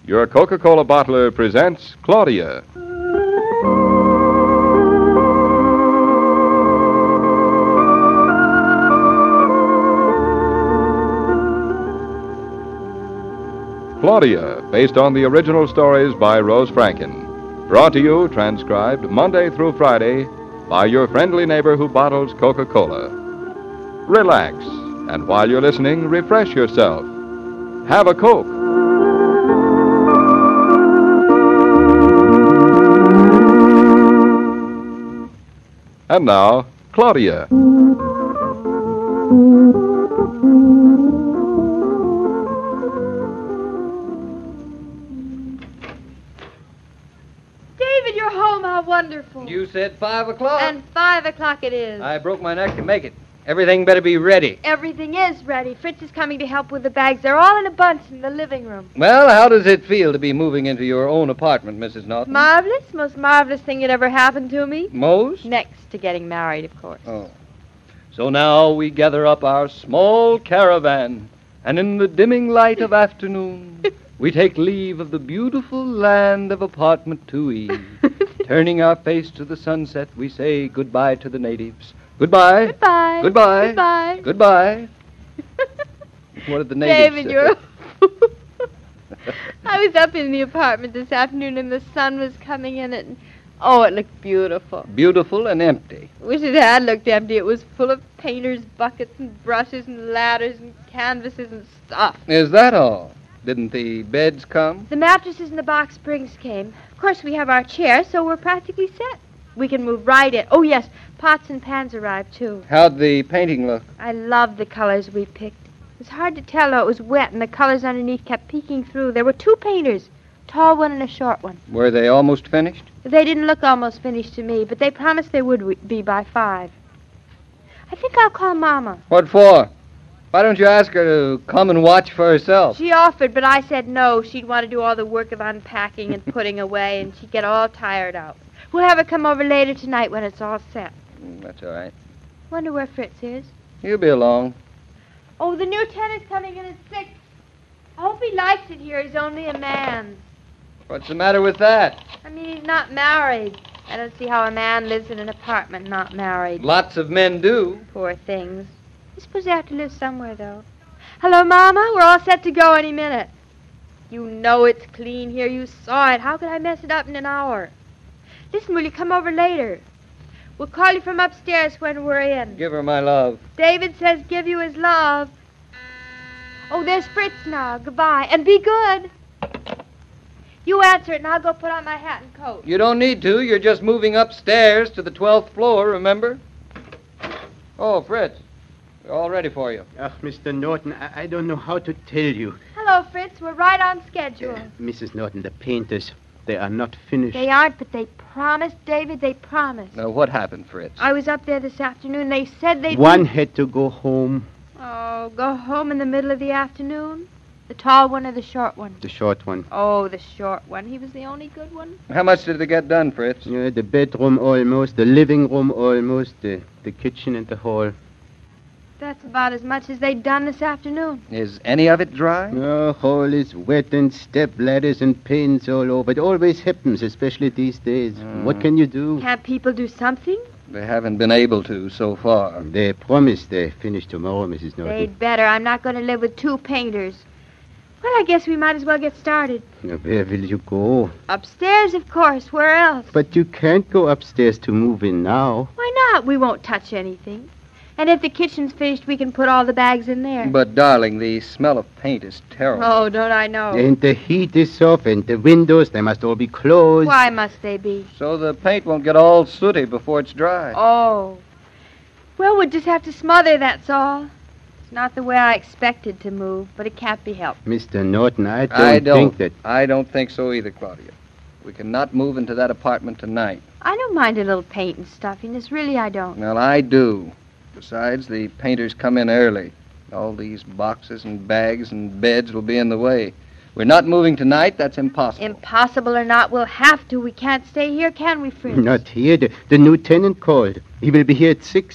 Your Coca-Cola bottler presents Claudia. Claudia, based on the original stories by Rose Franken. Brought to you, transcribed, Monday through Friday, by your friendly neighbor who bottles Coca-Cola. Relax, and while you're listening, refresh yourself. Have a Coke. And now, Claudia. David, you're home. How wonderful. You said 5 o'clock? And 5 o'clock it is. I broke my neck to make it. Everything better be ready. Everything is ready. Fritz is coming to help with the bags. They're all in a bunch in the living room. Well, how does it feel to be moving into your own apartment, Mrs. Norton? Marvelous. Most marvelous thing that ever happened to me. Most? Next to getting married, of course. Oh. So now we gather up our small caravan, and in the dimming light of afternoon, we take leave of the beautiful land of apartment 2E. Turning our face to the sunset, we say goodbye to the natives. Goodbye. Goodbye. Goodbye. Goodbye. Goodbye. What did the natives David, say? you're... I was up in the apartment this afternoon, and the sun was coming in, and... Oh, it looked beautiful. Beautiful and empty. Wish it had looked empty. It was full of painters' buckets and brushes and ladders and canvases and stuff. Is that all? Didn't the beds come? The mattresses and the box springs came. Of course, we have our chairs, so we're practically set. We can move right in. Oh, yes, pots and pans arrived, too. How'd the painting look? I loved the colors we picked. It was hard to tell, though. It was wet, and the colors underneath kept peeking through. There were 2 painters, a tall one and a short one. Were they almost finished? They didn't look almost finished to me, but they promised they would be by 5. I think I'll call Mama. What for? Why don't you ask her to come and watch for herself? She offered, but I said no. She'd want to do all the work of unpacking and putting away, and she'd get all tired out. We'll have her come over later tonight when it's all set. That's all right. Wonder where Fritz is. He'll be along. Oh, the new tenant's coming in at 6. I hope he likes it here. He's only a man. What's the matter with that? I mean, he's not married. I don't see how a man lives in an apartment not married. Lots of men do. Poor things. I suppose they have to live somewhere, though. Hello, Mama. We're all set to go any minute. You know it's clean here. You saw it. How could I mess it up in an hour? Listen, will you come over later? We'll call you from upstairs when we're in. Give her my love. David says give you his love. Oh, there's Fritz now. Goodbye. And be good. You answer it, and I'll go put on my hat and coat. You don't need to. You're just moving upstairs to the 12th floor, remember? Oh, Fritz. We're all ready for you. Mr. Norton, I don't know how to tell you. Hello, Fritz. We're right on schedule. Mrs. Norton, the painters, they are not finished. They aren't, but they promised, David. They promised. Now, what happened, Fritz? I was up there this afternoon. They said they'd... One had to go home. Oh, go home in the middle of the afternoon? The tall one or the short one? The short one. Oh, the short one. He was the only good one? How much did they get done, Fritz? The bedroom almost, the living room almost, the kitchen and the hall. That's about as much as they'd done this afternoon. Is any of it dry? The hall is wet and step ladders and paints all over. It always happens, especially these days. What can you do? Can't people do something? They haven't been able to so far. They promised they finish tomorrow, Mrs. Norton. They'd better. I'm not going to live with 2 painters. Well, I guess we might as well get started. Now, where will you go? Upstairs, of course. Where else? But you can't go upstairs to move in now. Why not? We won't touch anything. And if the kitchen's finished, we can put all the bags in there. But, darling, the smell of paint is terrible. Oh, don't I know? And the heat is off, and the windows, they must all be closed. Why must they be? So the paint won't get all sooty before it's dry. Oh. Well, we'll just have to smother, that's all. It's not the way I expected to move, but it can't be helped. Mr. Norton, I don't think that... I don't think so either, Claudia. We cannot move into that apartment tonight. I don't mind a little paint and stuffiness. Really, I don't. Well, I do. Besides, the painters come in early. All these boxes and bags and beds will be in the way. We're not moving tonight. That's impossible. Impossible or not, we'll have to. We can't stay here, can we, Fritz? Not here. The new tenant called. He will be here at 6.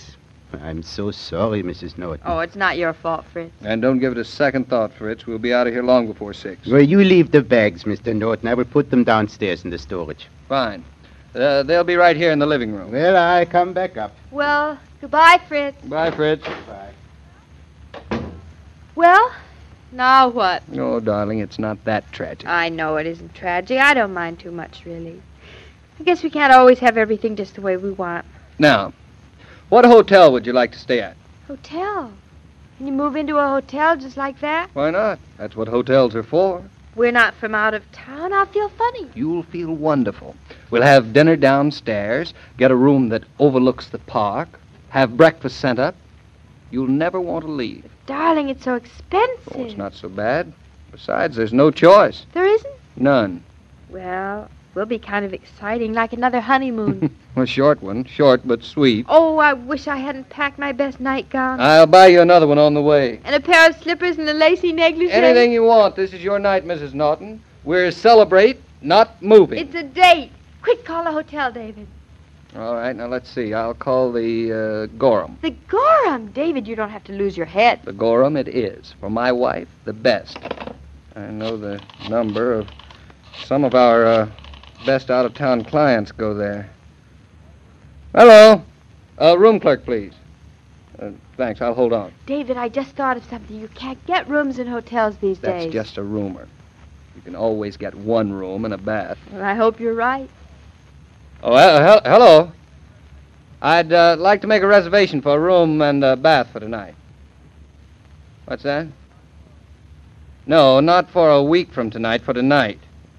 I'm so sorry, Mrs. Norton. Oh, it's not your fault, Fritz. And don't give it a second thought, Fritz. We'll be out of here long before 6. Well, you leave the bags, Mr. Norton. I will put them downstairs in the storage. Fine. They'll be right here in the living room. Well, I come back up. Well, goodbye, Fritz. Bye, Fritz. Bye. Well, now what? Oh, darling, it's not that tragic. I know it isn't tragic. I don't mind too much, really. I guess we can't always have everything just the way we want. Now, what hotel would you like to stay at? Hotel? Can you move into a hotel just like that? Why not? That's what hotels are for. We're not from out of town. I'll feel funny. You'll feel wonderful. We'll have dinner downstairs, get a room that overlooks the park, have breakfast sent up. You'll never want to leave. Darling, it's so expensive. Oh, it's not so bad. Besides, there's no choice. There isn't? None. Well, we'll be kind of exciting, like another honeymoon. A short one. Short but sweet. Oh, I wish I hadn't packed my best nightgown. I'll buy you another one on the way. And a pair of slippers and a lacy negligee. Anything you want. This is your night, Mrs. Norton. We're celebrate, not moving. It's a date. Quick, call a hotel, David. All right, now let's see. I'll call the Gorham. The Gorham. David, you don't have to lose your head. The Gorham it is. For my wife, the best. I know the number of some of our best out-of-town clients go there. Hello. Room clerk, please. Thanks, I'll hold on. David, I just thought of something. You can't get rooms in hotels these That's days. just a rumor. You can always get one room and a bath. Well, I hope you're right. Oh, hello. I'd like to make a reservation for a room and a bath for tonight. What's that? No, not for a week from tonight, for tonight.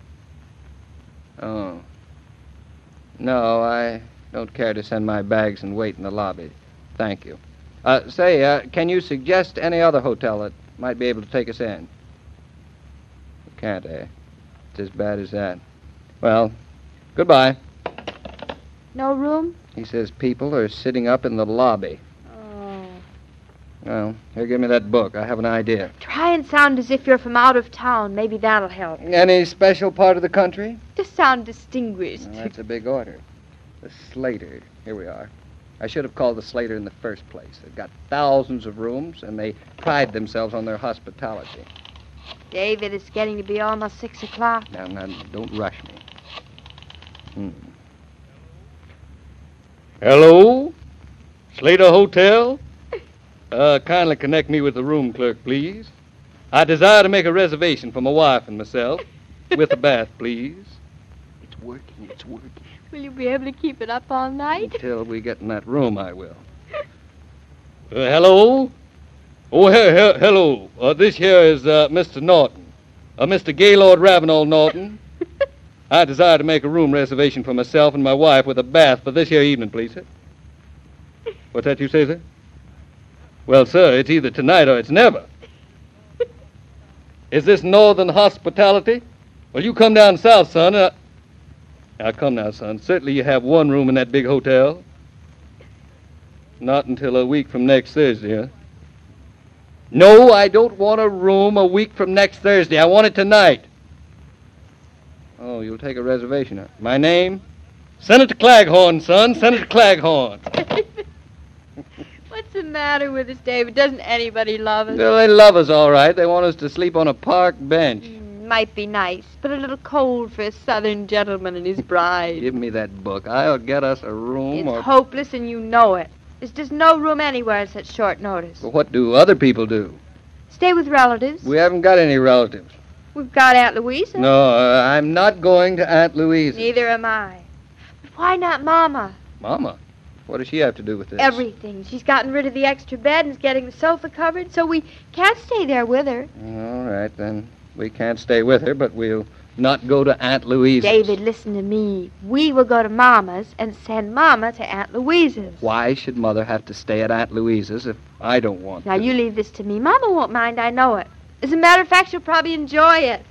Oh. No, I don't care to send my bags and wait in the lobby. Thank you. Can you suggest any other hotel that might be able to take us in? You can't, eh? It's as bad as that. Well, goodbye. No room? He says people are sitting up in the lobby. Oh. Well, here, give me that book. I have an idea. Try and sound as if you're from out of town. Maybe that'll help. Any special part of the country? Just sound distinguished. Well, that's a big order. The Slater. Here we are. I should have called the Slater in the first place. They've got thousands of rooms, and they pride themselves on their hospitality. David, it's getting to be almost 6 o'clock. Now, don't rush me. Hello? Slater Hotel? Kindly connect me with the room clerk, please. I desire to make a reservation for my wife and myself. With a bath, please. It's working. Will you be able to keep it up all night? Until we get in that room, I will. Hello? Oh, hello. This here is Mr. Norton. Mr. Gaylord Ravenel Norton. I desire to make a room reservation for myself and my wife with a bath for this here evening, please, sir. What's that you say, sir? Well, sir, it's either tonight or it's never. Is this northern hospitality? Well, you come down south, son. Now, come now, son. Certainly you have one room in that big hotel. Not until a week from next Thursday, huh? No, I don't want a room a week from next Thursday. I want it tonight. Oh, you'll take a reservation, huh? My name? Senator Claghorn, son. Senator Claghorn. What's the matter with us, David? Doesn't anybody love us? Well, they love us all right. They want us to sleep on a park bench. Might be nice, but a little cold for a southern gentleman and his bride. Give me that book. I'll get us a room It's hopeless, and you know it. There's just no room anywhere at such short notice. Well, what do other people do? Stay with relatives. We haven't got any relatives. We've got Aunt Louisa. No, I'm not going to Aunt Louise. Neither am I. But why not Mama? Mama? What does she have to do with this? Everything. She's gotten rid of the extra bed and is getting the sofa covered, so we can't stay there with her. All right, then. We can't stay with her, but we'll not go to Aunt Louise's. David, listen to me. We will go to Mama's and send Mama to Aunt Louise's. Why should Mother have to stay at Aunt Louise's if I don't want Now, to? you leave this to me. Mama won't mind, I know it. As a matter of fact, she'll probably enjoy it.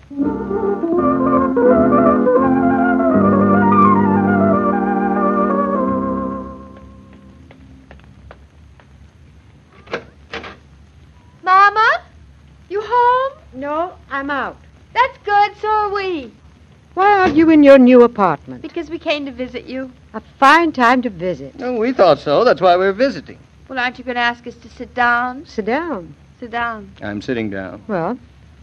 Mama? You home? No, I'm out. That's good, so are we. Why are you in your new apartment? Because we came to visit you. A fine time to visit. Oh, we thought so. That's why we're visiting. Well, aren't you going to ask us to sit down? Sit down. Sit down. I'm sitting down. Well,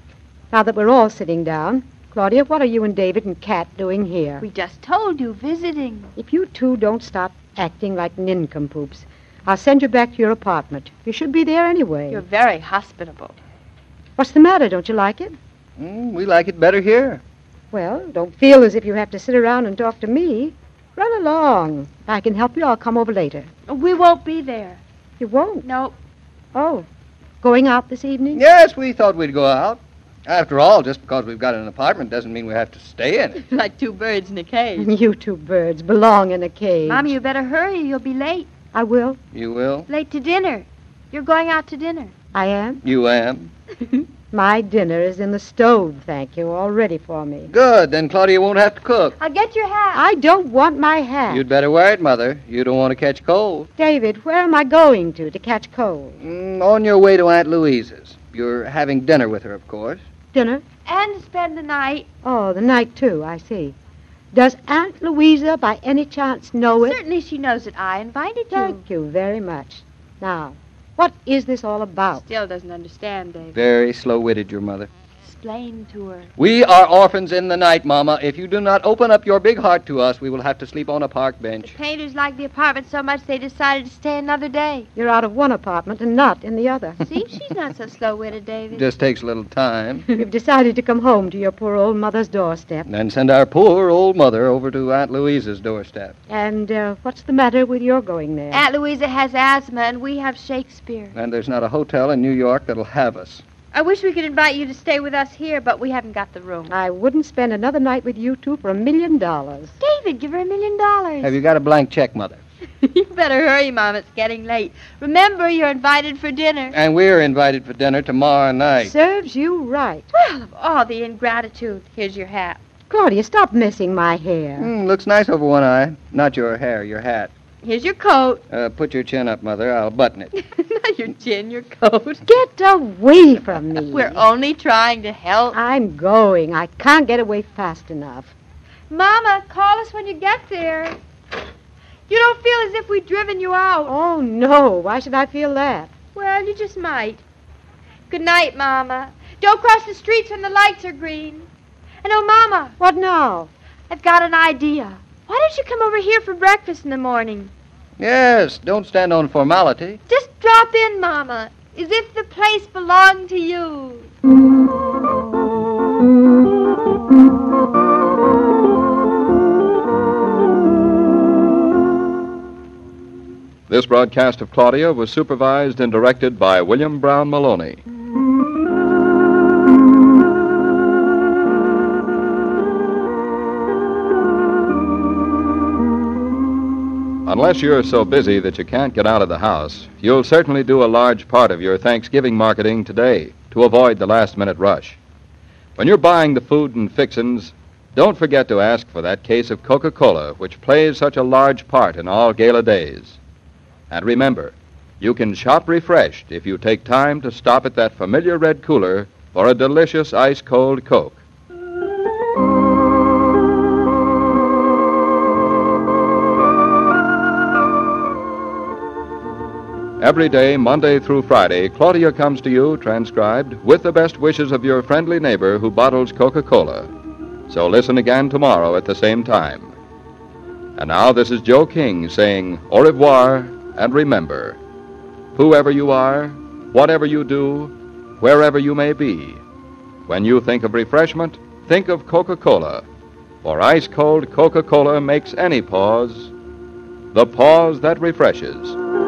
now that we're all sitting down, Claudia, what are you and David and Kat doing here? We just told you, visiting. If you two don't stop acting like nincompoops, I'll send you back to your apartment. You should be there anyway. You're very hospitable. What's the matter? Don't you like it? We like it better here. Well, don't feel as if you have to sit around and talk to me. Run along. If I can help you, I'll come over later. We won't be there. You won't? No. Oh, going out this evening? Yes, we thought we'd go out. After all, just because we've got an apartment doesn't mean we have to stay in it. Like two birds in a cage. You two birds belong in a cage. Mommy, you better hurry. You'll be late. I will. You will? Late to dinner. You're going out to dinner. I am. You am? My dinner is in the stove, thank you, all ready for me. Good, then Claudia won't have to cook. I'll get your hat. I don't want my hat. You'd better wear it, Mother. You don't want to catch cold. David, where am I going to catch cold? On your way to Aunt Louise's. You're having dinner with her, of course. Dinner? And spend the night. Oh, the night, too, I see. Does Aunt Louisa by any chance know it? Certainly she knows that I invited you. Thank you very much. Now, what is this all about? Still doesn't understand, David. Very slow-witted, your mother. Explain to her. We are orphans in the night, Mama. If you do not open up your big heart to us, we will have to sleep on a park bench. The painters liked the apartment so much they decided to stay another day. You're out of one apartment and not in the other. See, she's not so slow-witted, David. Just takes a little time. You've decided to come home to your poor old mother's doorstep. Then send our poor old mother over to Aunt Louisa's doorstep. And what's the matter with your going there? Aunt Louisa has asthma, and we have Shakespeare. And there's not a hotel in New York that'll have us. I wish we could invite you to stay with us here, but we haven't got the room. I wouldn't spend another night with you two for $1 million. David, give her $1 million. Have you got a blank check, Mother? You better hurry, Mom. It's getting late. Remember, you're invited for dinner. And we're invited for dinner tomorrow night. Serves you right. Well, of all the ingratitude, here's your hat. Claudia, stop messing my hair. Looks nice over one eye. Not your hair, your hat. Here's your coat. Put your chin up, Mother. I'll button it. Not your chin, your coat. Get away from me. We're only trying to help. I'm going. I can't get away fast enough. Mama, call us when you get there. You don't feel as if we'd driven you out. Oh, no. Why should I feel that? Well, you just might. Good night, Mama. Don't cross the streets when the lights are green. And oh, Mama. What now? I've got an idea. Why don't you come over here for breakfast in the morning? Yes, don't stand on formality. Just drop in, Mama, as if the place belonged to you. This broadcast of Claudia was supervised and directed by William Brown Maloney. Unless you're so busy that you can't get out of the house, you'll certainly do a large part of your Thanksgiving marketing today to avoid the last-minute rush. When you're buying the food and fixins', don't forget to ask for that case of Coca-Cola, which plays such a large part in all gala days. And remember, you can shop refreshed if you take time to stop at that familiar red cooler for a delicious ice-cold Coke. Every day, Monday through Friday, Claudia comes to you, transcribed, with the best wishes of your friendly neighbor who bottles Coca-Cola. So listen again tomorrow at the same time. And now this is Joe King saying au revoir, and remember, whoever you are, whatever you do, wherever you may be, when you think of refreshment, think of Coca-Cola. For ice-cold Coca-Cola makes any pause the pause that refreshes.